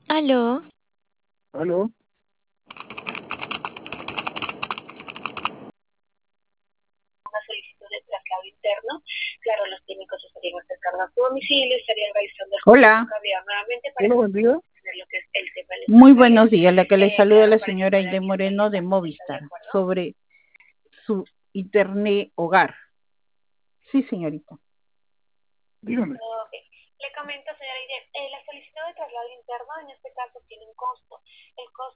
Aló, Aló, Una solicitud de traslado interno. Claro, los técnicos estarían acercando a tu domicilio, estarían revisando el hola, cavidad nuevamente para hola, buen día. tener lo que es el tema del Muy buenos días. La que le saluda claro, la para que señora puedan Aide Moreno de ¿está de Movistar acuerdo? sobre su internet hogar. Sí, señorita. Dígame. Ok. Le comento, señora Ide, la solicitud de traslado interno en este caso tiene un costo. El costo